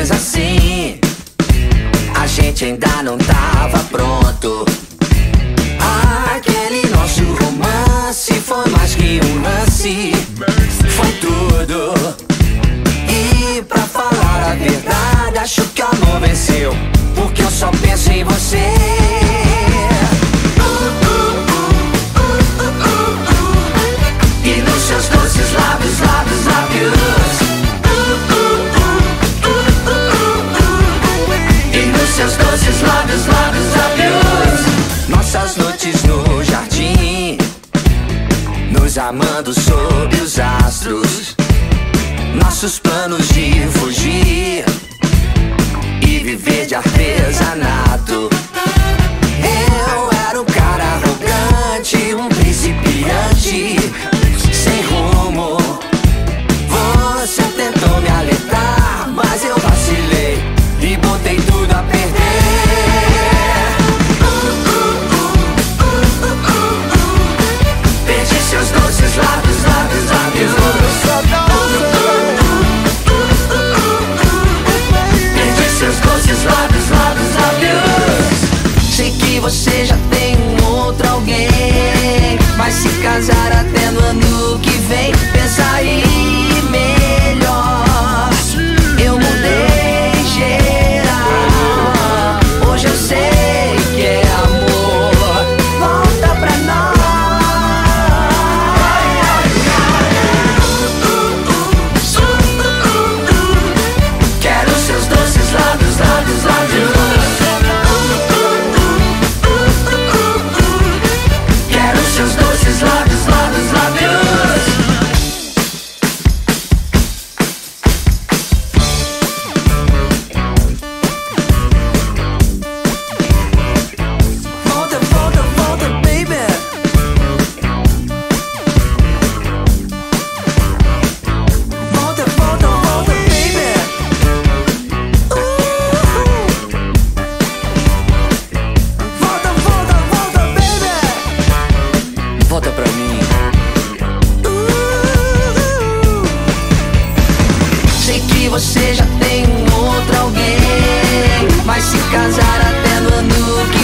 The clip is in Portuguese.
vezes assim. A gente ainda não tava pronto. Aquele nosso romance foi mais que um lance, foi tudo. E pra falar a verdade, acho que o amor venceu, porque eu só penso em você. E nos seus doces lábios, lábios, lábios. E nos seus doces lábios, lábios, lábios. Nossas noites no jardim, nos amando sob os astros. Nossos planos de fugir e viver de artesanato. Eu era um cara arrogante, um principiante sem rumo. Você tentou me alertar, mas eu vacilei e botei tudo a perder. Perdi seus doces lábios, lábios, lábios. Perdi seus doces lábios, lábios, lábios. Sei que você já tem um outro alguém, vai se casar até no ano que vem. Pensa aí melhor, eu mudei geral. Hoje eu sei que é amor, volta pra nós. Quero seus doces lábios, lábios, lábios. Quero seus doces lábios, lábios, lábios. Volta, volta, volta, baby. Volta, volta, volta, baby. Volta, volta, volta, baby. Volta pra mim. Sei que você já tem um outro alguém, vai se casar até no ano que